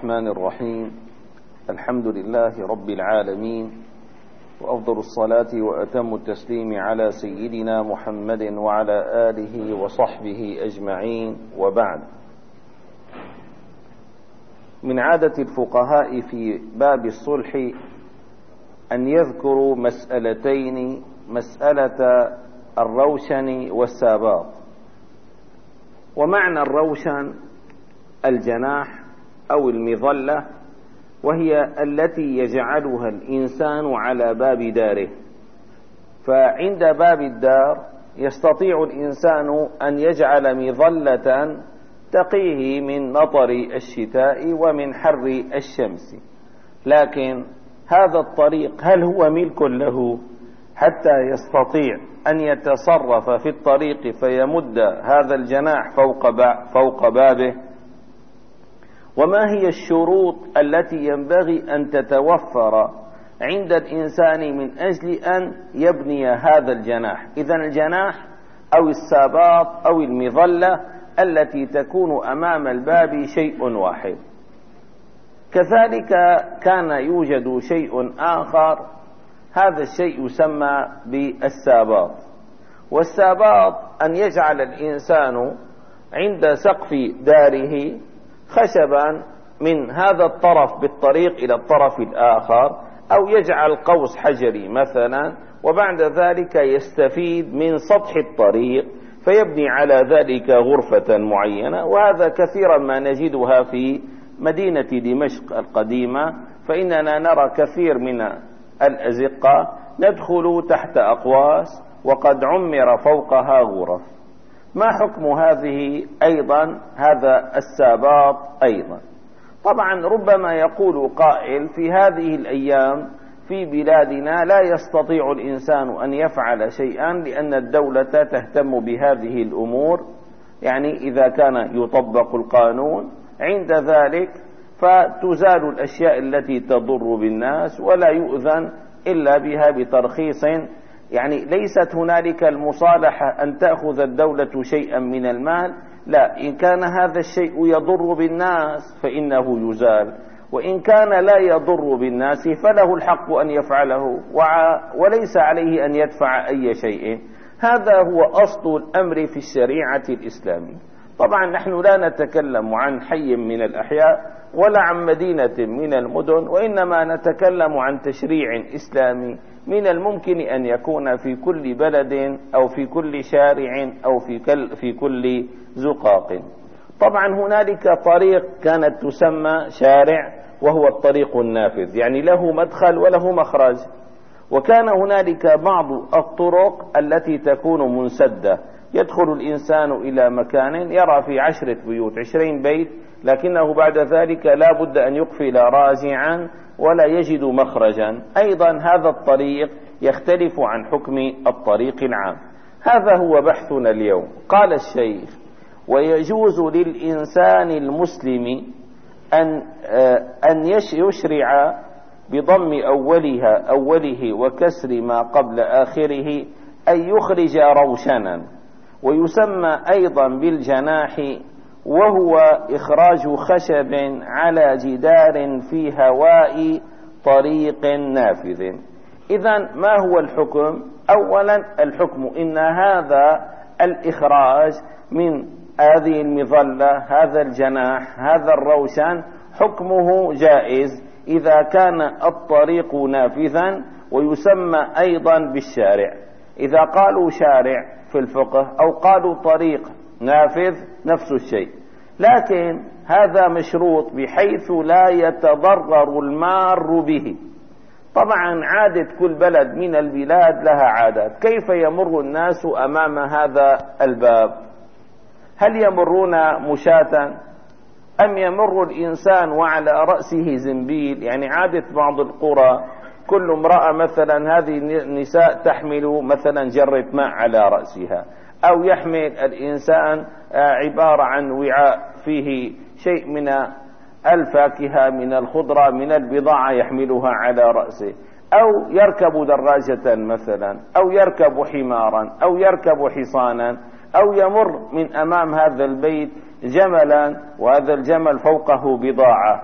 الرحمن الرحيم. الحمد لله رب العالمين، وأفضل الصلاة وأتم التسليم على سيدنا محمد وعلى آله وصحبه أجمعين، وبعد. من عادة الفقهاء في باب الصلح أن يذكروا مسألتين: مسألة الروشن والساباط. ومعنى الروشن الجناح أو المظلة، وهي التي يجعلها الإنسان على باب داره، فعند باب الدار يستطيع الإنسان أن يجعل مظلة تقيه من مطر الشتاء ومن حر الشمس. لكن هذا الطريق هل هو ملك له حتى يستطيع أن يتصرف في الطريق فيمد هذا الجناح فوق بابه؟ وما هي الشروط التي ينبغي أن تتوفر عند الإنسان من أجل أن يبني هذا الجناح؟ إذن الجناح أو الساباط أو المظلة التي تكون أمام الباب شيء واحد. كذلك كان يوجد شيء آخر، هذا الشيء يسمى بالساباط. والساباط أن يجعل الإنسان عند سقف داره خشبا من هذا الطرف بالطريق إلى الطرف الآخر، أو يجعل قوس حجري مثلا، وبعد ذلك يستفيد من سطح الطريق فيبني على ذلك غرفة معينة. وهذا كثيرا ما نجدها في مدينة دمشق القديمة، فإننا نرى كثير من الأزقة ندخل تحت أقواس وقد عمر فوقها غرف. ما حكم هذه أيضا؟ هذا الساباط أيضا. طبعا ربما يقول قائل: في هذه الأيام في بلادنا لا يستطيع الإنسان أن يفعل شيئا لأن الدولة تهتم بهذه الأمور، يعني إذا كان يطبق القانون عند ذلك فتزال الأشياء التي تضر بالناس ولا يؤذن إلا بها بترخيص. يعني ليست هنالك المصالحة أن تأخذ الدولة شيئا من المال، لا، إن كان هذا الشيء يضر بالناس فإنه يزال، وإن كان لا يضر بالناس فله الحق أن يفعله وليس عليه أن يدفع أي شيء. هذا هو أصل الأمر في الشريعة الإسلامية. طبعا نحن لا نتكلم عن حي من الأحياء ولا عن مدينة من المدن، وإنما نتكلم عن تشريع إسلامي من الممكن أن يكون في كل بلد أو في كل شارع أو في كل زقاق. طبعا هنالك طريق كانت تسمى شارع، وهو الطريق النافذ، يعني له مدخل وله مخرج. وكان هنالك بعض الطرق التي تكون منسدة، يدخل الإنسان إلى مكان يرى في 10 بيوت 20 بيت، لكنه بعد ذلك لا بد أن يقفل راجعا ولا يجد مخرجا. أيضا هذا الطريق يختلف عن حكم الطريق العام. هذا هو بحثنا اليوم. قال الشيخ: ويجوز للإنسان المسلم أن يشرع بضم أوله وكسر ما قبل آخره أن يخرج روشنا، ويسمى أيضا بالجناح، وهو إخراج خشب على جدار في هواء طريق نافذ. إذن ما هو الحكم؟ أولا الحكم إن هذا الإخراج من هذه المظلة، هذا الجناح، هذا الروشن، حكمه جائز إذا كان الطريق نافذا، ويسمى أيضا بالشارع. إذا قالوا شارع في الفقه أو قالوا طريق نافذ نفس الشيء، لكن هذا مشروط بحيث لا يتضرر المار به. طبعا عادة كل بلد من البلاد لها عادات. كيف يمر الناس أمام هذا الباب؟ هل يمرون مشاة أم يمر الإنسان وعلى رأسه زنبيل؟ يعني عادة بعض القرى كل امرأة مثلا، هذه النساء تحمل مثلا جرة ماء على رأسها، أو يحمل الإنسان عبارة عن وعاء فيه شيء من الفاكهة من الخضرة من البضاعة يحملها على رأسه، أو يركب دراجة مثلا، أو يركب حمارا، أو يركب حصانا، أو يمر من أمام هذا البيت جملا وهذا الجمل فوقه بضاعة.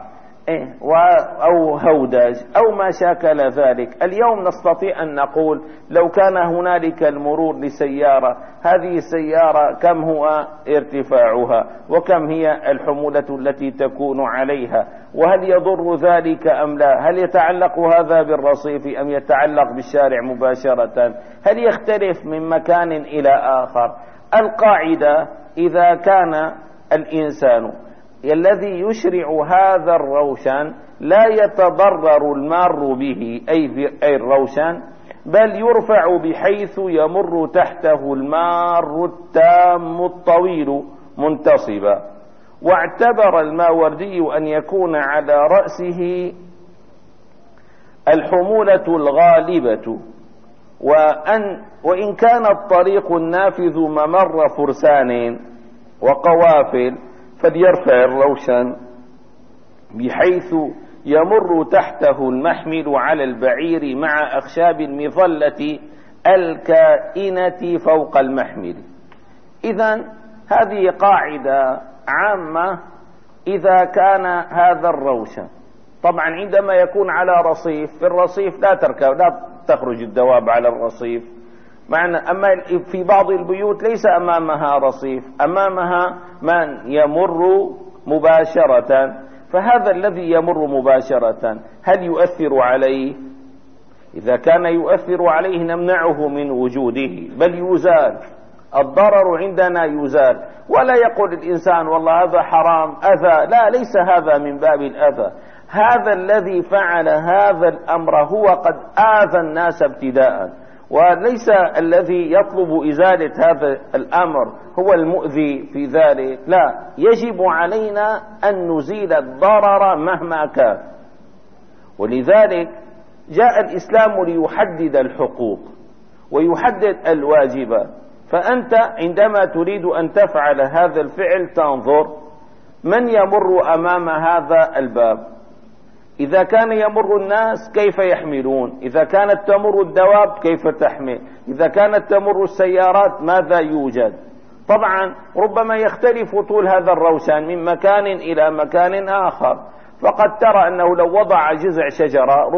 أو هوداج أو ما شاكل ذلك. اليوم نستطيع أن نقول لو كان هنالك المرور لسيارة، هذه السيارة كم هو ارتفاعها وكم هي الحمولة التي تكون عليها، وهل يضر ذلك أم لا، هل يتعلق هذا بالرصيف أم يتعلق بالشارع مباشرة، هل يختلف من مكان إلى آخر. القاعدة إذا كان الإنسان الذي يشرع هذا الروشن لا يتضرر المار به أي الروشن، بل يرفع بحيث يمر تحته المار التام الطويل منتصبا. واعتبر الماوردي أن يكون على رأسه الحمولة الغالبة، وإن كان الطريق النافذ ممر فرسان وقوافل فليرفع الروشن بحيث يمر تحته المحمل على البعير مع أخشاب المظلة الكائنة فوق المحمل. إذن هذه قاعدة عامة إذا كان هذا الروشن. طبعا عندما يكون على رصيف، في الرصيف لا تخرج الدواب على الرصيف، أما في بعض البيوت ليس أمامها رصيف، أمامها من يمر مباشرة، فهذا الذي يمر مباشرة هل يؤثر عليه؟ إذا كان يؤثر عليه نمنعه من وجوده، بل يزال الضرر عندنا يزال. ولا يقول الإنسان والله هذا حرام أذى، لا، ليس هذا من باب الأذى. هذا الذي فعل هذا الأمر هو قد آذى الناس ابتداء، وليس الذي يطلب إزالة هذا الأمر هو المؤذي في ذلك، لا، يجب علينا أن نزيل الضرر مهما كان. ولذلك جاء الإسلام ليحدد الحقوق ويحدد الواجبات. فأنت عندما تريد أن تفعل هذا الفعل تنظر من يمر أمام هذا الباب، إذا كان يمر الناس كيف يحملون، إذا كانت تمر الدواب كيف تحمل، إذا كانت تمر السيارات ماذا يوجد. طبعا ربما يختلف طول هذا الروشن من مكان إلى مكان آخر، فقد ترى أنه لو وضع جذع شجرة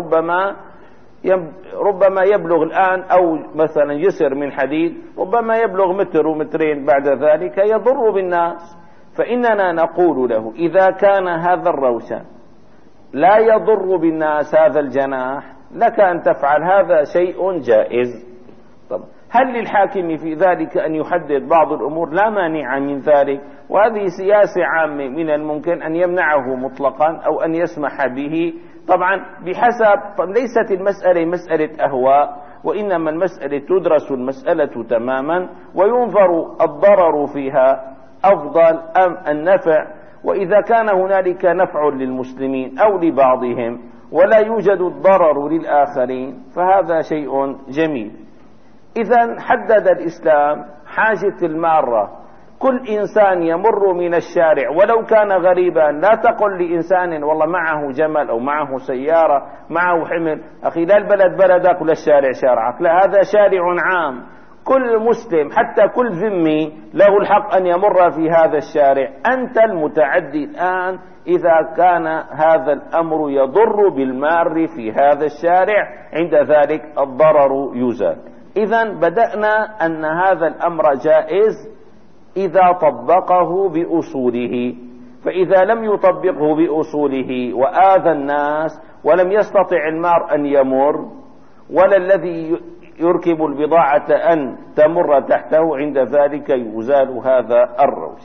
ربما يبلغ الآن، أو مثلا جسر من حديد ربما يبلغ متر ومترين، بعد ذلك يضر بالناس. فإننا نقول له إذا كان هذا الروشن لا يضر بالناس، هذا الجناح لك أن تفعل، هذا شيء جائز. طب هل للحاكم في ذلك أن يحدد بعض الأمور؟ لا مانع من ذلك، وهذه سياسة عامة من الممكن أن يمنعه مطلقا أو أن يسمح به، طبعا بحسب. ليست المسألة مسألة أهواء، وإنما المسألة تدرس المسألة تماما وينظر الضرر فيها أفضل أم النفع. وإذا كان هنالك نفع للمسلمين أو لبعضهم ولا يوجد الضرر للآخرين فهذا شيء جميل. إذن حدد الإسلام حاجة المارة. كل إنسان يمر من الشارع ولو كان غريبا، لا تقل لإنسان والله معه جمل أو معه سيارة معه حمل، أخي لا البلد بلدك ولا الشارع شارعك، لا، هذا شارع عام. كل مسلم حتى كل ذمي له الحق أن يمر في هذا الشارع. أنت المتعدي الآن إذا كان هذا الأمر يضر بالمار في هذا الشارع، عند ذلك الضرر يزال. إذن بدأنا أن هذا الأمر جائز إذا طبقه بأصوله، فإذا لم يطبقه بأصوله وآذى الناس ولم يستطع المار أن يمر ولا الذي يركب البضاعة أن تمر تحته، عند ذلك يزال هذا الروش.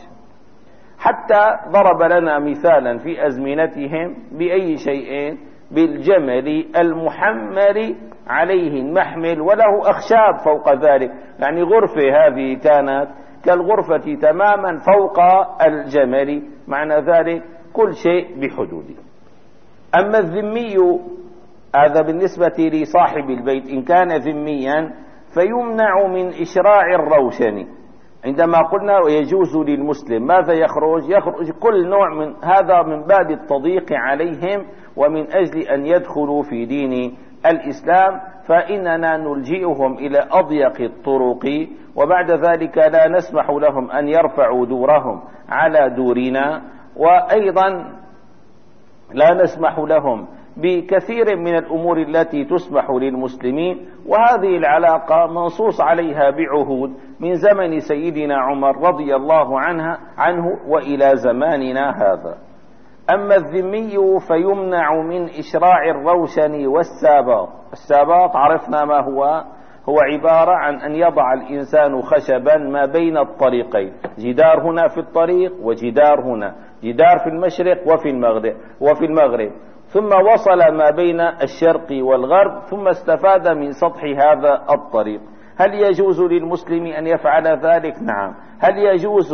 حتى ضرب لنا مثالا في أزمنتهم بأي شيء؟ بالجمل المحمل عليه المحمل وله أخشاب فوق ذلك، يعني غرفة هذه كانت كالغرفة تماما فوق الجمل، معنى ذلك كل شيء بحدوده. أما الذمي هذا بالنسبة لصاحب البيت، إن كان ذميا فيمنع من إشراع الروشن. عندما قلنا ويجوز للمسلم ماذا يخرج كل نوع من هذا من باب التضييق عليهم ومن أجل أن يدخلوا في دين الإسلام، فإننا نلجئهم إلى أضيق الطرق، وبعد ذلك لا نسمح لهم أن يرفعوا دورهم على دورنا. وأيضا لا نسمح لهم بكثير من الأمور التي تسمح للمسلمين، وهذه العلاقة منصوص عليها بعهود من زمن سيدنا عمر رضي الله عنه وإلى زماننا هذا. أما الذمي فيمنع من إشراع الروشن والساباط. الساباط عرفنا ما هو عبارة عن أن يضع الإنسان خشبا ما بين الطريقين، جدار هنا في الطريق وجدار هنا، جدار في المشرق وفي المغرب، ثم وصل ما بين الشرق والغرب، ثم استفاد من سطح هذا الطريق. هل يجوز للمسلم أن يفعل ذلك؟ نعم. هل يجوز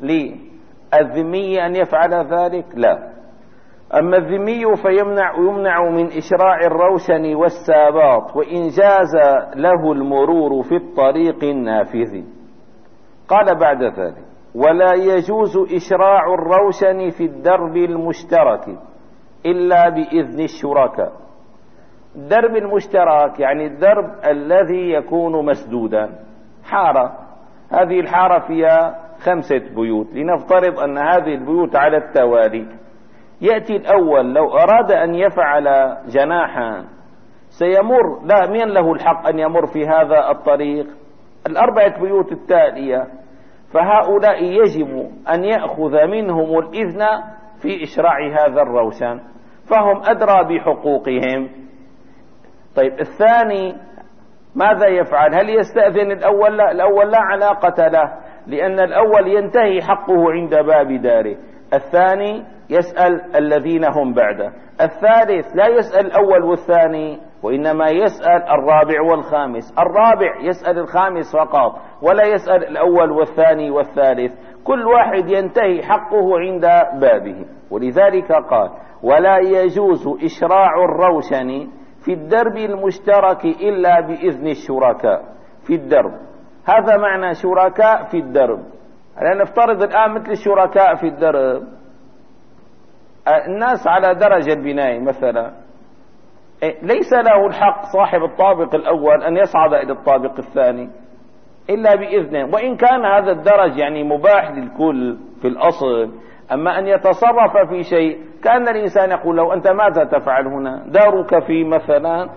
للذمي أن يفعل ذلك؟ لا. أما الذمي فيمنع من إشراع الروشن والساباط وإن جاز له المرور في الطريق النافذ. قال بعد ذلك: ولا يجوز إشراع الروشن في الدرب المشترك إلا بإذن الشركاء. الدرب المشترك يعني الدرب الذي يكون مسدودا، حارة، هذه الحارة فيها 5 بيوت، لنفترض أن هذه البيوت على التوالي. يأتي الأول لو أراد أن يفعل جناحا سيمر، لا، من له الحق أن يمر في هذا الطريق؟ 4 بيوت التالية، فهؤلاء يجب أن يأخذ منهم الإذن في إشراع هذا الروشن، فهم أدرى بحقوقهم. طيب الثاني ماذا يفعل؟ هل يستأذن الأول؟ لا، الأول لا علاقة له، لأن الأول ينتهي حقه عند باب داره. الثاني يسأل الذين هم بعده. الثالث لا يسأل الأول والثاني، وإنما يسأل الرابع والخامس. الرابع يسأل الخامس فقط، ولا يسأل الأول والثاني والثالث. كل واحد ينتهي حقه عند بابه. ولذلك قال: ولا يجوز إشراع الروشن في الدرب المشترك إلا بإذن الشركاء في الدرب. هذا معنى شركاء في الدرب. لأن نفترض الآن مثل الشركاء في الدرب، الناس على درجة البناء مثلا، ليس له الحق صاحب الطابق الأول أن يصعد إلى الطابق الثاني إلا بإذنه، وإن كان هذا الدرج يعني مباح للكل في الأصل. أما أن يتصرف في شيء، كأن الإنسان يقول له: أنت ماذا تفعل هنا؟ دارك في مثلا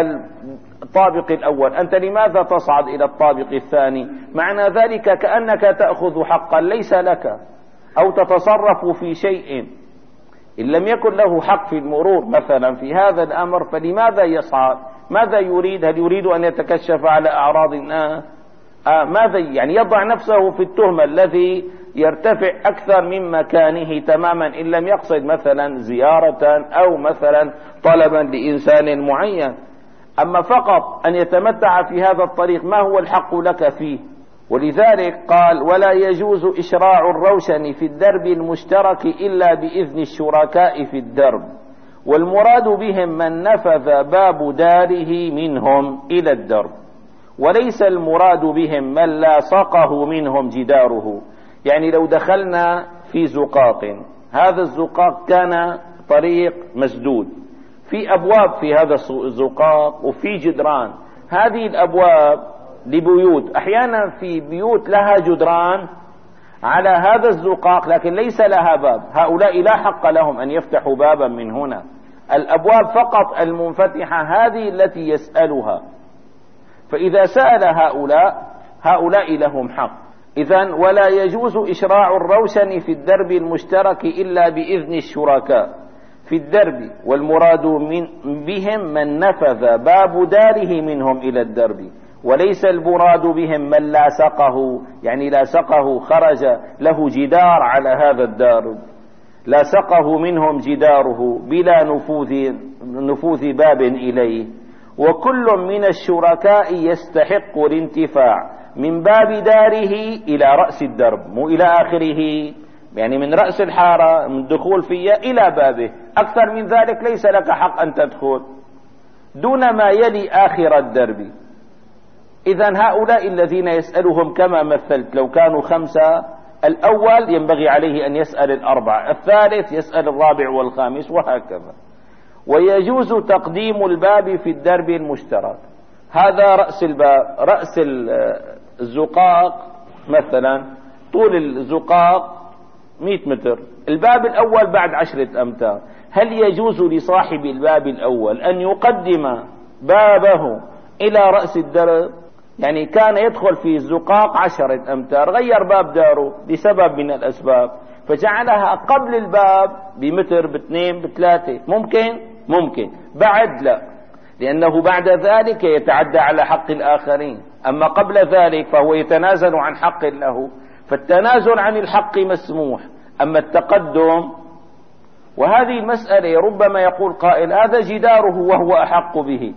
الطابق الأول، أنت لماذا تصعد إلى الطابق الثاني؟ معنى ذلك كأنك تأخذ حقا ليس لك، أو تتصرف في شيء إن لم يكن له حق في المرور مثلا في هذا الأمر، فلماذا يصعد؟ ماذا يريد؟ هل يريد أن يتكشف على أعراض الناس؟ ماذا يعني؟ يضع نفسه في التهمة الذي يرتفع أكثر من مكانه تماما، إن لم يقصد مثلا زيارة أو مثلا طلبا لإنسان معين. أما فقط أن يتمتع في هذا الطريق، ما هو الحق لك فيه؟ ولذلك قال: ولا يجوز إشراع الروشن في الدرب المشترك إلا بإذن الشركاء في الدرب، والمراد بهم من نفذ باب داره منهم إلى الدرب، وليس المراد بهم من لاصقه منهم جداره. يعني لو دخلنا في زقاق، هذا الزقاق كان طريق مسدود، في أبواب في هذا الزقاق وفي جدران، هذه الأبواب لبيوت، أحيانا في بيوت لها جدران على هذا الزقاق لكن ليس لها باب، هؤلاء لا حق لهم أن يفتحوا بابا من هنا. الأبواب فقط المنفتحة هذه التي يسألها، فإذا سأل هؤلاء لهم حق. إذن ولا يجوز إشراع الروشن في الدرب المشترك إلا بإذن الشركاء في الدرب، والمراد بهم من نفذ باب داره منهم إلى الدرب، وليس المراد بهم من لاصقه، يعني لاصقه خرج له جدار على هذا الدار، لاصقه منهم جداره بلا نفوذ باب إليه. وكل من الشركاء يستحق الانتفاع من باب داره إلى رأس الدرب، مو إلى آخره، يعني من رأس الحارة من الدخول فيها إلى بابه، أكثر من ذلك ليس لك حق أن تدخل دون ما يلي آخر الدرب. إذن هؤلاء الذين يسألهم كما مثلت لو كانوا 5، الأول ينبغي عليه أن يسأل 4، الثالث يسأل 4 والخامس، وهكذا. ويجوز تقديم الباب في الدرب المشترك. هذا رأس الباب، رأس الزقاق مثلا، طول الزقاق 100 متر، الباب الأول بعد 10 أمتار، هل يجوز لصاحب الباب الأول أن يقدم بابه إلى رأس الدرب؟ يعني كان يدخل في الزقاق 10 أمتار، غير باب داره لسبب من الأسباب فجعلها قبل الباب بمتر، ب2، ب3، ممكن بعد لا، لأنه بعد ذلك يتعدى على حق الآخرين. أما قبل ذلك فهو يتنازل عن حق له، فالتنازل عن الحق مسموح. أما التقدم، وهذه المسألة ربما يقول قائل هذا جداره وهو أحق به،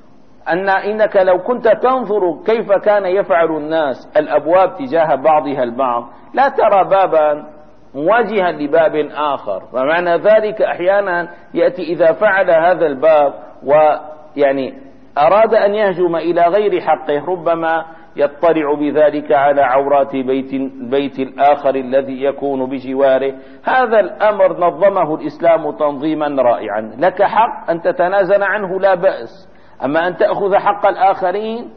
إنك لو كنت تنظر كيف كان يفعل الناس الأبواب تجاه بعضها البعض لا ترى بابا مواجها لباب آخر، ومعنى ذلك أحيانا يأتي إذا فعل هذا الباب ويعني أراد أن يهجم إلى غير حقه ربما يطلع بذلك على عورات البيت الآخر الذي يكون بجواره. هذا الأمر نظمه الإسلام تنظيما رائعا، لك حق أن تتنازل عنه لا بأس، أما أن تأخذ حق الآخرين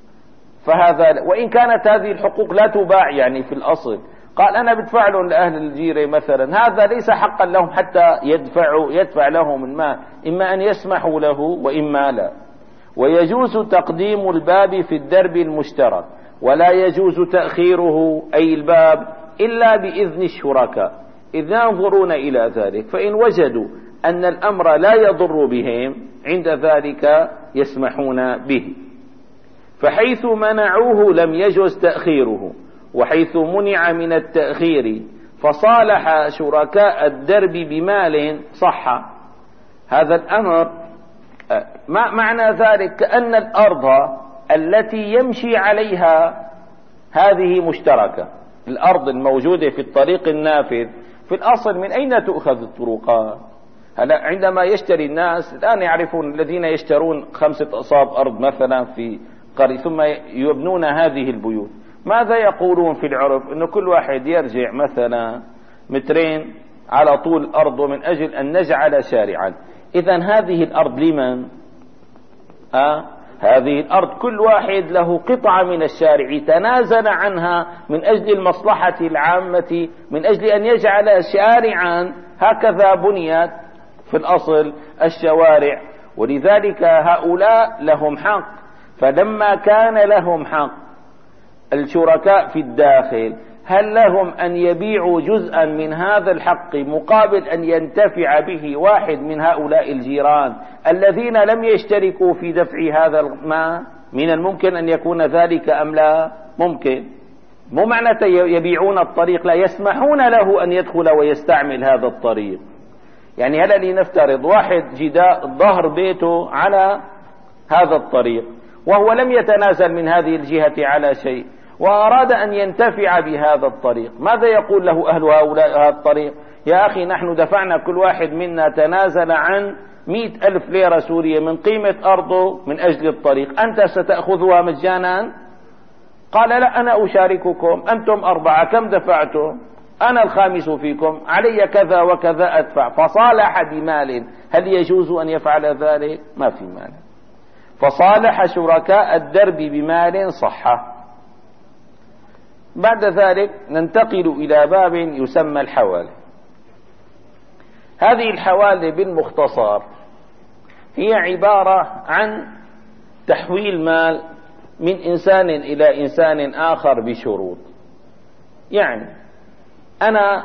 فهذا، وإن كانت هذه الحقوق لا تباع يعني في الأصل. قال أنا بدفع لهم لأهل الجيرة مثلا، هذا ليس حقا لهم حتى يدفع لهم المال، إما أن يسمحوا له وإما لا. ويجوز تقديم الباب في الدرب المشترك، ولا يجوز تأخيره أي الباب إلا بإذن الشركاء إذ ينظرون إلى ذلك، فإن وجدوا أن الأمر لا يضر بهم عند ذلك يسمحون به. فحيث منعوه لم يجوز تأخيره، وحيث منع من التأخير فصالح شركاء الدرب بمال صح. هذا الأمر ما معنى ذلك؟ كأن الأرض التي يمشي عليها هذه مشتركة، الأرض الموجودة في الطريق النافذ في الأصل من أين تؤخذ الطرقات؟ هلا عندما يشتري الناس الآن يعرفون، الذين يشترون 5 أصاب أرض مثلا في قرية ثم يبنون هذه البيوت، ماذا يقولون في العرف؟ إنه كل واحد يرجع مثلا 2 على طول الأرض من أجل أن نجعل شارعا. إذن هذه الأرض لمن؟ هذه الأرض كل واحد له قطعة من الشارع تنازل عنها من أجل المصلحة العامة، من أجل أن يجعل شارعا. هكذا بنيت في الأصل الشوارع، ولذلك هؤلاء لهم حق. فلما كان لهم حق الشركاء في الداخل، هل لهم أن يبيعوا جزءا من هذا الحق مقابل أن ينتفع به واحد من هؤلاء الجيران الذين لم يشتركوا في دفع هذا الماء؟ من الممكن أن يكون ذلك أم لا؟ ممكن. مو معنى يبيعون الطريق، لا، يسمحون له أن يدخل ويستعمل هذا الطريق. يعني هلا لنفترض واحد جداء ظهر بيته على هذا الطريق وهو لم يتنازل من هذه الجهة على شيء، وأراد أن ينتفع بهذا الطريق، ماذا يقول له أهل هؤلاء هذا الطريق؟ يا أخي نحن دفعنا كل واحد منا تنازل عن 100,000 ليرة سورية من قيمة أرضه من أجل الطريق، أنت ستأخذها مجانا؟ قال لا، أنا أشارككم، أنتم 4 كم دفعتم؟ أنا الخامس فيكم، علي كذا وكذا أدفع. فصالح بمال. هل يجوز أن يفعل ذلك؟ ما في مال. فصالح شركاء الدرب بمال صحة. بعد ذلك ننتقل إلى باب يسمى الحوالة. هذه الحوالة بالمختصر هي عبارة عن تحويل مال من إنسان إلى إنسان آخر بشروط. يعني أنا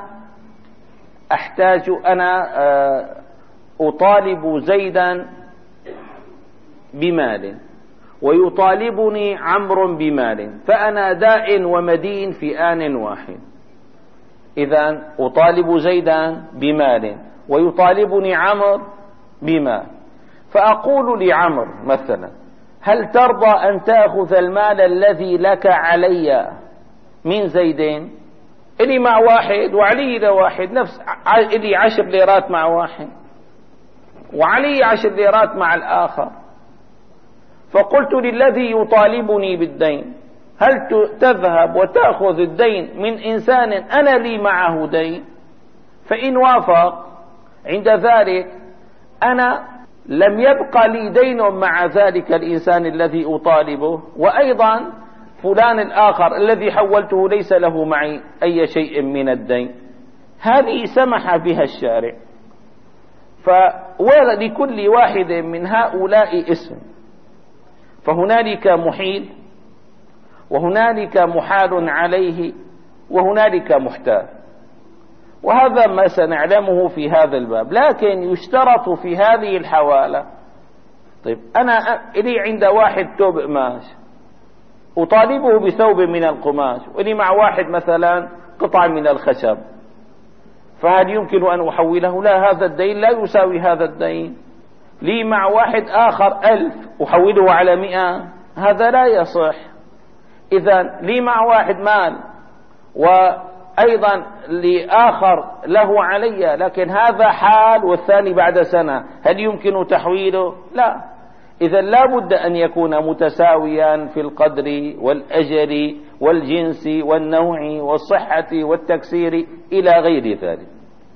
أطالب زيدا بمال ويطالبني عمرو بمال، فأنا داء ومدين في آن واحد. إذن أطالب زيدا بمال ويطالبني عمرو بمال، فأقول لعمرو مثلا هل ترضى أن تأخذ المال الذي لك علي من زيدين؟ إلي مع واحد وعلي لواحد، نفس إلي 10 ليرات مع واحد وعلي 10 ليرات مع الآخر. فقلت للذي يطالبني بالدين هل تذهب وتأخذ الدين من إنسان أنا لي معه دين؟ فإن وافق عند ذلك أنا لم يبقى لي دين مع ذلك الإنسان الذي أطالبه، وأيضا فلان الآخر الذي حولته ليس له معي أي شيء من الدين. هذه سمح بها الشارع. فلكل واحد من هؤلاء اسم، فهنالك محيل، وهنالك محال عليه، وهنالك محتال، وهذا ما سنعلمه في هذا الباب. لكن يشترط في هذه الحوالة، طيب أنا إلي عند واحد ثوب قماش أطالبه بثوب من القماش، وإلي مع واحد مثلا قطعة من الخشب، فهل يمكن أن أحوله؟ لا، هذا الدين لا يساوي هذا الدين. لي مع واحد آخر 1000 أحوله على 100، هذا لا يصح. إذا لي مع واحد مال وأيضا لآخر له علي، لكن هذا حال والثاني بعد سنة، هل يمكن تحويله؟ لا. إذا لا بد أن يكون متساويا في القدر والأجل والجنس والنوع والصحة والتكسير إلى غير ذلك.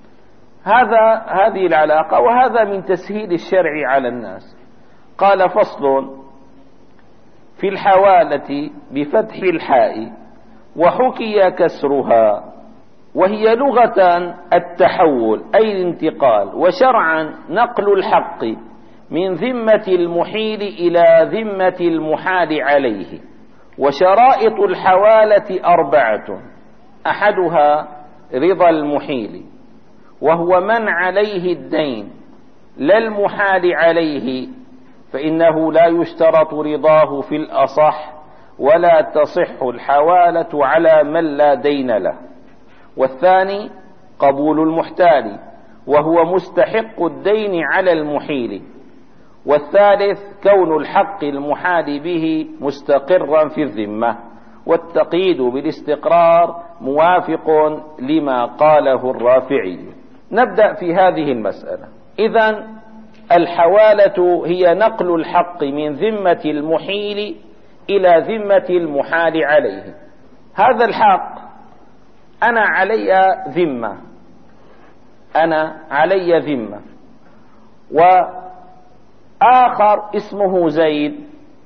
هذه العلاقة، وهذا من تسهيل الشرع على الناس. قال: فصل في الحوالة بفتح الحاء وحكي كسرها، وهي لغة التحول أي الانتقال، وشرعا نقل الحق من ذمة المحيل إلى ذمة المحال عليه. وشرائط الحوالة 4: أحدها رضا المحيل، وهو من عليه الدين لا المحال عليه، فإنه لا يشترط رضاه في الأصح، ولا تصح الحوالة على من لا دين له. والثاني قبول المحتال، وهو مستحق الدين على المحيل. والثالث كون الحق المحال به مستقرا في الذمة. والتقييد بالاستقرار موافق لما قاله الرافعي. نبدأ في هذه المسألة. إذن الحوالة هي نقل الحق من ذمة المحيل إلى ذمة المحال عليه. هذا الحق أنا علي ذمة، وآخر اسمه زيد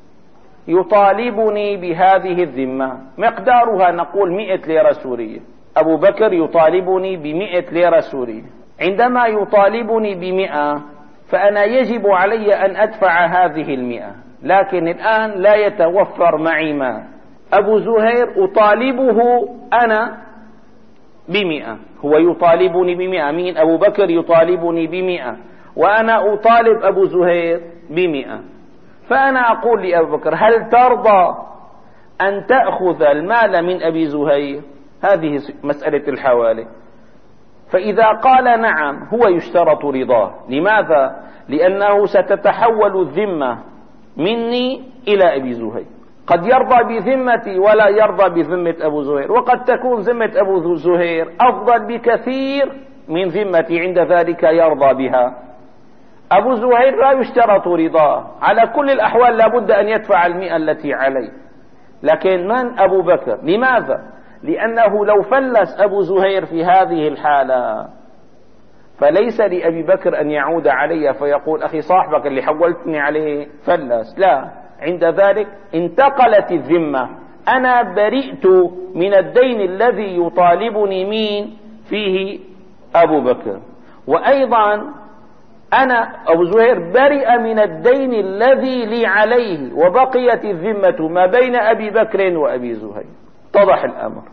يطالبني بهذه الذمة، مقدارها نقول 100 ليرة سورية. أبو بكر يطالبني ب100 ليرة سورية. عندما يطالبني ب100 فأنا يجب علي أن أدفع هذه 100، لكن الآن لا يتوفر معي مال. أبو زهير أطالبه أنا ب100، هو يطالبني ب100. مين؟ أبو بكر يطالبني ب100، وأنا أطالب أبو زهير ب100. فأنا أقول لأبو بكر: هل ترضى أن تأخذ المال من أبي زهير؟ هذه مسألة الحوالة. فإذا قال نعم هو يشترط رضاه. لماذا؟ لأنه ستتحول الذمة مني إلى أبي زهير. قد يرضى بذمتي ولا يرضى بذمة أبو زهير، وقد تكون ذمة أبو زهير أفضل بكثير من ذمتي، عند ذلك يرضى بها. أبو زهير لا يشترط رضاه، على كل الأحوال لابد أن يدفع 100 التي عليه. لكن من؟ أبو بكر. لماذا؟ لأنه لو فلس أبو زهير في هذه الحالة فليس لأبي بكر أن يعود علي فيقول: أخي صاحبك اللي حولتني عليه فلس. لا، عند ذلك انتقلت الذمة، أنا برئت من الدين الذي يطالبني مين فيه؟ أبو بكر. وأيضا أنا أبو زهير برئ من الدين الذي لي عليه، وبقيت الذمة ما بين أبي بكر وأبي زهير. اتضح الأمر.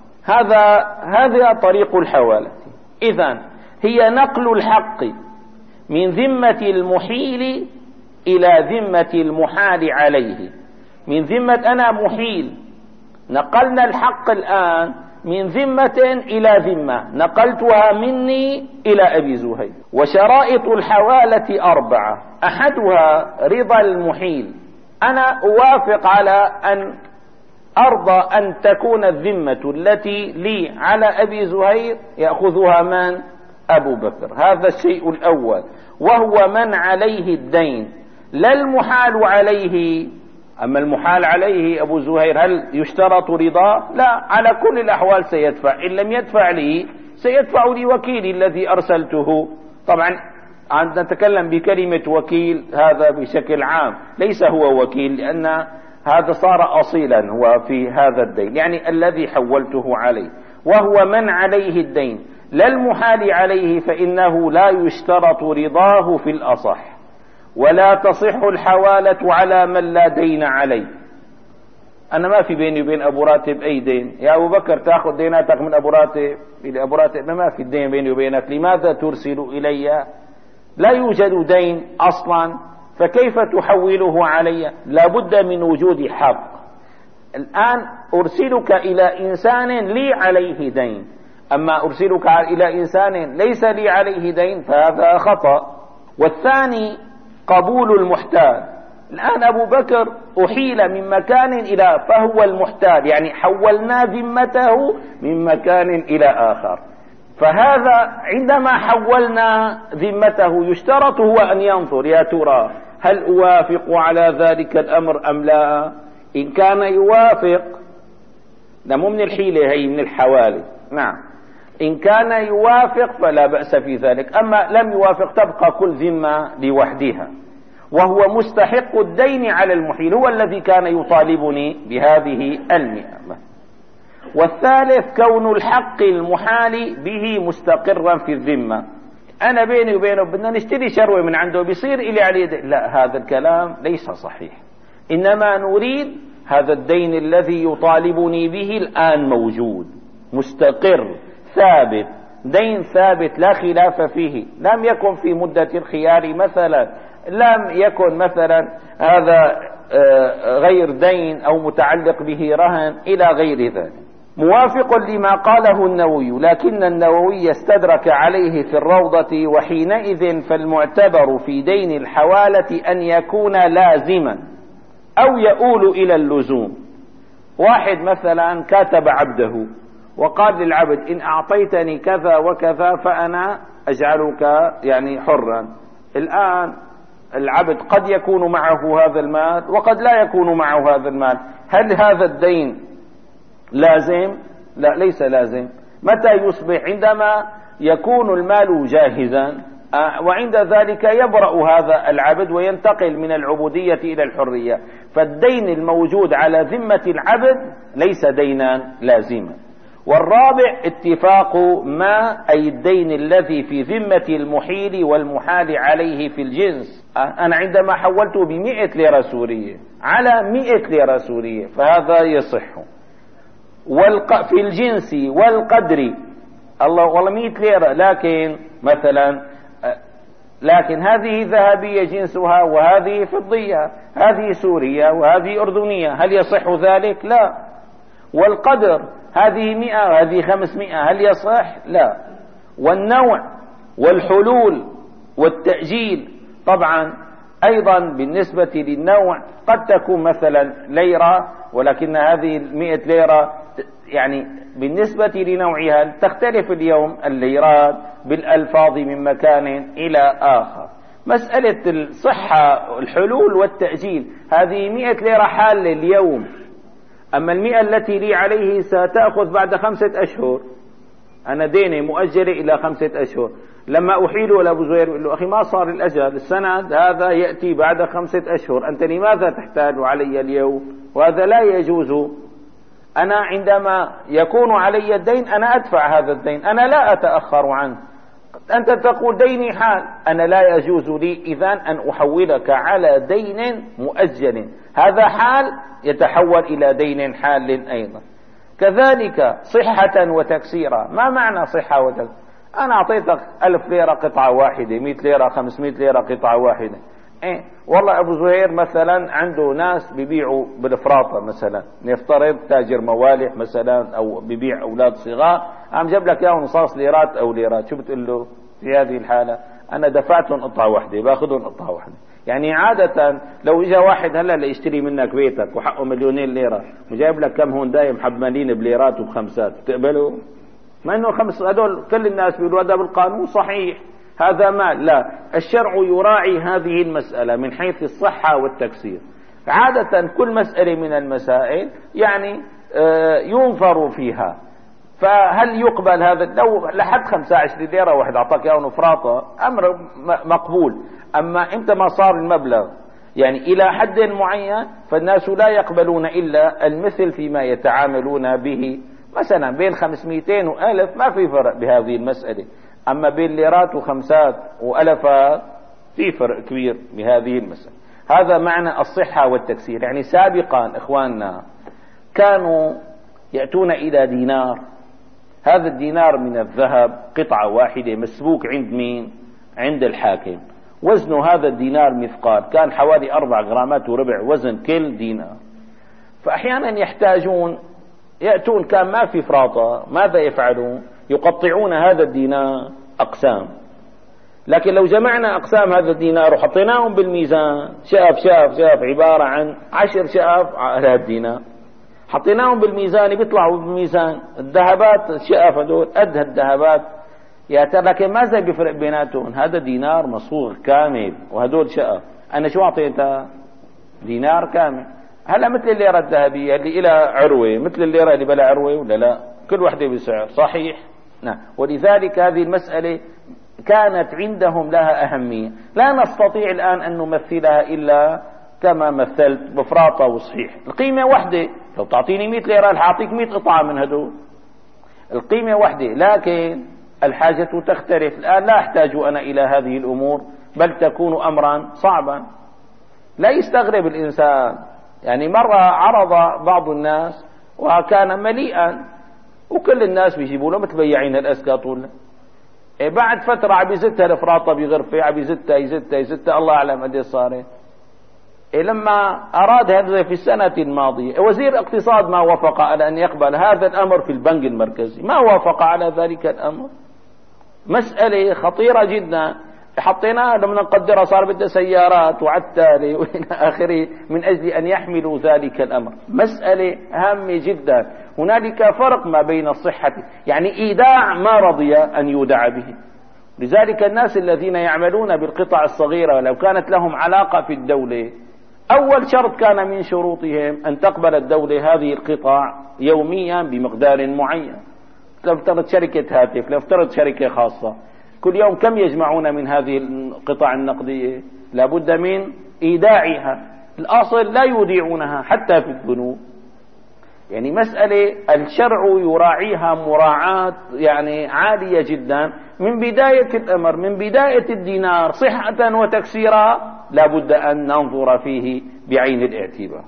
هذا طريق الحوالة. إذن هي نقل الحق من ذمة المحيل إلى ذمة المحال عليه. من ذمة أنا محيل، نقلنا الحق الآن من ذمة إلى ذمة، نقلتها مني إلى أبي زهير. وشرائط الحوالة 4: أحدها رضا المحيل، أنا أوافق على أن أرضى أن تكون الذمة التي لي على أبي زهير يأخذها من؟ أبو بكر. هذا الشيء الأول، وهو من عليه الدين لا المحال عليه. أما المحال عليه أبو زهير هل يشترط رضاه؟ لا، على كل الأحوال سيدفع. إن لم يدفع لي سيدفع لي وكيلي الذي أرسلته. طبعا نتكلم بكلمة وكيل هذا بشكل عام، ليس هو وكيل، لأن هذا صار أصيلا هو في هذا الدين، يعني الذي حولته عليه. وهو من عليه الدين لا المحال عليه فإنه لا يشترط رضاه في الأصح، ولا تصح الحوالة على من لا دين عليه. أنا ما في بيني وبين أبو راتب أي دين، يا أبو بكر تأخذ ديناتك من أبو راتب إلى أبو راتب، ما في الدين بيني وبينك، لماذا ترسل إلي؟ لا يوجد دين أصلا، فكيف تحوله علي؟ لا بد من وجود حق. الآن أرسلك إلى إنسان لي عليه دين، أما أرسلك إلى إنسان ليس لي عليه دين فهذا خطأ. والثاني قبول المحتال. الآن أبو بكر أحيل من مكان إلى فهو المحتال، يعني حولنا ذمته من مكان إلى آخر، فهذا عندما حولنا ذمته يشترط هو أن ينظر يا ترى هل أوافق على ذلك الأمر أم لا. إن كان يوافق، لا مو من الحيلة، هي من الحوالي، نعم، إن كان يوافق فلا بأس في ذلك، أما لم يوافق تبقى كل ذمة لوحدها. وهو مستحق الدين على المحيل، هو الذي كان يطالبني بهذه 100. والثالث كون الحق المحال به مستقرا في الذمة. أنا بيني وبينه بدنا نشتري شروة من عنده، بيصير إلي عليه دين. لا، هذا الكلام ليس صحيح، إنما نريد هذا الدين الذي يطالبني به الآن موجود مستقر ثابت، دين ثابت لا خلاف فيه، لم يكن في مدة الخيار مثلا، لم يكن مثلا هذا غير دين أو متعلق به رهن إلى غير ذلك. موافق لما قاله النووي، لكن النووي استدرك عليه في الروضة: وحينئذ فالمعتبر في دين الحوالة أن يكون لازما أو يؤول إلى اللزوم. واحد مثلا كاتب عبده وقال للعبد: إن أعطيتني كذا وكذا فأنا أجعلك يعني حرا. الآن العبد قد يكون معه هذا المال وقد لا يكون معه هذا المال، هل هذا الدين لازم؟ لا، ليس لازم. متى يصبح؟ عندما يكون المال جاهزا، وعند ذلك يبرأ هذا العبد وينتقل من العبودية إلى الحرية. فالدين الموجود على ذمة العبد ليس دينا لازما. والرابع اتفاق ما، أي الدين الذي في ذمة المحيل والمحال عليه في الجنس. أنا عندما حولته ب100 ليرة سورية على 100 ليرة سورية فهذا يصح. في الجنس والقدر، الله والله 100 ليرة، لكن مثلا لكن هذه ذهبية جنسها وهذه فضية، هذه سورية وهذه أردنية، هل يصح ذلك؟ لا. والقدر هذه 100 وهذه 500، هل يصح؟ لا. والنوع والحلول والتأجيل، طبعا أيضا بالنسبة للنوع قد تكون مثلا ليرة، ولكن هذه 100 ليرة يعني بالنسبة لنوعها تختلف اليوم الليرات بالألفاظ من مكان إلى آخر. مسألة الصحة الحلول والتأجيل، هذه 100 ليرة حال اليوم، أما 100 التي لي عليه ستأخذ بعد 5 أشهر، أنا ديني مؤجلة إلى 5 أشهر. لما أحيله لأبو زهير يقول له: أخي ما صار الأجل، السند هذا يأتي بعد 5 أشهر، أنت لماذا تحتاج علي اليوم؟ وهذا لا يجوز. أنا عندما يكون علي الدين أنا أدفع هذا الدين، أنا لا أتأخر عنه. أنت تقول ديني حال، أنا لا يجوز لي إذن أن أحولك على دين مؤجل، هذا حال يتحول إلى دين حال أيضا. كذلك صحة وتكسيرا. ما معنى صحة وتكسيرا؟ أنا أعطيتك 1000 ليرة قطعة واحدة، 100 ليرة 500 ليرة قطعة واحدة. والله أبو زهير مثلا عنده ناس بيبيعوا بالفراطة مثلا، نفترض تاجر موالح مثلا أو بيبيع أولاد صغار، عم جاب لك ياهم نصاص ليرات أو ليرات، شو بتقول له في هذه الحالة؟ أنا دفعتهم قطعة واحدة، باخذهم قطعة واحدة. يعني عادة لو إجا واحد هلا ليشتري منك بيتك وحقه 2,000,000 ليرة وجايب لك كم هونداي محملين بليرات وبخمسات، تقبله؟ ما إنه هذول كل الناس بيقولوا هذا بالقانون صحيح، هذا مال. لا، الشرع يراعي هذه المسألة من حيث الصحة والتكسير. عادة كل مسألة من المسائل يعني ينظر فيها، فهل يقبل هذا؟ لو لحد 25 ليرة واحد أعطاك إياه نفراطة أمر مقبول، أما إمتى ما صار المبلغ يعني إلى حد معين فالناس لا يقبلون إلا المثل فيما يتعاملون به مثلا بين 500 و1000 ما في فرق بهذه المسألة، أما بين ليرات وخمسات وألفات في فرق كبير بهذه المسألة. هذا معنى الصحة والتكسير. يعني سابقا إخواننا كانوا يأتون إلى دينار، هذا الدينار من الذهب قطعة واحدة مسبوك عند مين؟ عند الحاكم. وزن هذا الدينار مثقال، كان حوالي 4 جرامات وربع وزن كل دينار. فأحيانا يأتون كان ما في فراطة، ماذا يفعلون؟ يقطعون هذا الدينار أقسام. لكن لو جمعنا أقسام هذا الدينار وحطيناهم بالميزان، شاف عبارة عن 10 شاف على الدينار، حطيناهم بالميزان بيطلعوا بالميزان الذهبات شقف هذول قد الذهبات يا ترى. لكن ماذا بيفرق بيناتهم؟ هذا دينار مصفوغ كامل وهدول شقف. أنا شو أعطيتها؟ دينار كامل. هلا مثل الليرة الذهبية اللي إلى عروة مثل الليرة اللي بلا عروة ولا لا؟ كل وحدة بسعر صحيح. نعم. ولذلك هذه المسألة كانت عندهم لها أهمية، لا نستطيع الآن أن نمثلها إلا كما مثلت بفراطة وصحيح. القيمة وحدة، لو تعطيني 100 ليرة أعطيك 100 قطعة من هدول، القيمة وحدة، لكن الحاجة تختلف. الآن لا أحتاج أنا إلى هذه الأمور، بل تكون أمرا صعبا. لا يستغرب الإنسان. يعني مرة عرض بعض الناس وكان مليئا وكل الناس بيجيبوا له مثل بياعين الأسكات ولا بعد فترة عم يزتها الفراطة بغرفة، عم يزتها الله أعلم قد صارت. لما أراد هذا في السنة الماضية وزير الاقتصاد ما وافق على أن يقبل هذا الأمر في البنك المركزي، ما وافق على ذلك الأمر. مسألة خطيرة جدا. حطيناها لما نقدرها صار بدها سيارات وعتالة وإلى آخره من أجل أن يحملوا ذلك الأمر. مسألة هامة جدا. هنالك فرق ما بين الصحة، يعني إيداع ما رضي أن يودع به. لذلك الناس الذين يعملون بالقطع الصغيرة لو كانت لهم علاقة في الدولة، أول شرط كان من شروطهم أن تقبل الدولة هذه القطع يوميا بمقدار معين. لو افترض شركة هاتف، لو افترض شركة خاصة، كل يوم كم يجمعون من هذه القطع النقدية؟ لابد من إيداعها. الأصل لا يوديعونها حتى في البنوك. يعني مسألة الشرع يراعيها مراعاة يعني عالية جدا من بداية الأمر، من بداية الدينار صحة وتكسيرا لابد أن ننظر فيه بعين الاعتبار.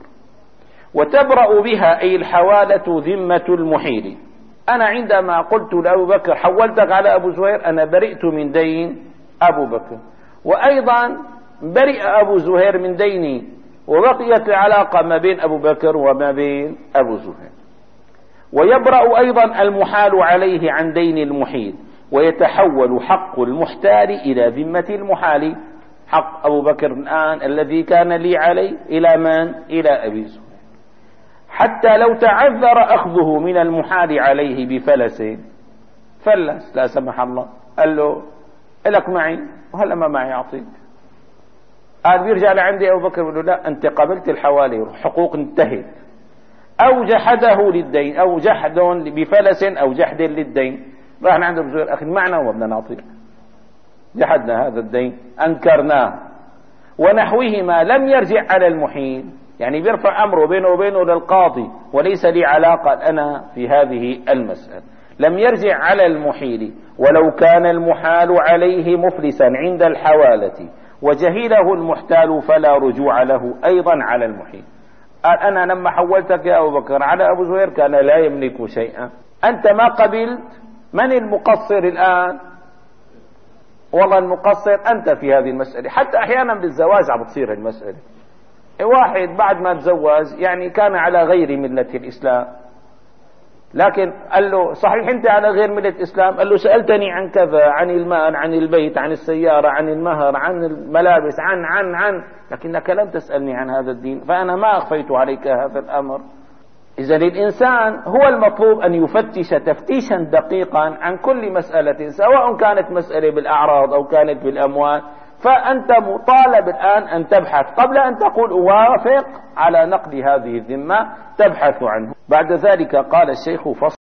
وتبرأ بها أي الحوالة ذمة المحيل. أنا عندما قلت لأبو بكر حولتك على أبو زهير أنا برئت من دين أبو بكر، وأيضا برئ أبو زهير من ديني، وبقيت العلاقة ما بين أبو بكر وما بين أبو زهير. ويبرأ أيضا المحال عليه عن دين المحيل، ويتحول حق المحتال إلى ذمة المحال. حق أبو بكر الآن الذي كان لي عليه إلى من؟ إلى أبي زهير. حتى لو تعذر أخذه من المحال عليه بفلس، فلس لا سمح الله، قال له إلك معي وهلا ما معي أعطيك، قال بيرجع لعندي أبو بكر بيقول له لا أنت قبلت الحوالي حقوق انتهت، أو جحده للدين، أو جحد بفلس أو جحد للدين. راح عند أبو زهير أخذ معنا وما بدنا نعطيك، جحدنا هذا الدين أنكرناه. ونحوهما لم يرجع على المحيل، يعني بيرفع أمره بينه وبينه للقاضي وليس لي علاقة أنا في هذه المسألة. لم يرجع على المحيل ولو كان المحال عليه مفلسا عند الحوالة وجهله المحتال فلا رجوع له أيضا على المحيل. قال أنا لما حولتك يا أبو بكر على أبو زهير كان لا يملك شيئا، أنت ما قبلت، من المقصر الآن؟ والله المقصر أنت في هذه المسألة. حتى أحيانا بالزواج عم بتصير المسألة، واحد بعد ما تزوج يعني كان على غير ملة الإسلام، لكن قال له صحيح أنت على غير ملة الإسلام، قال له سألتني عن كذا، عن المال، عن البيت، عن السيارة، عن المهر، عن الملابس، عن لكنك لم تسألني عن هذا الدين، فأنا ما أخفيت عليك هذا الأمر. إذا الإنسان هو المطلوب أن يفتش تفتيشا دقيقا عن كل مسألة، سواء كانت مسألة بالأعراض أو كانت بالأموال، فأنت مطالب الآن أن تبحث قبل أن تقول أوافق على نقل هذه الذمة، تبحث عنه. بعد ذلك قال الشيخ فصل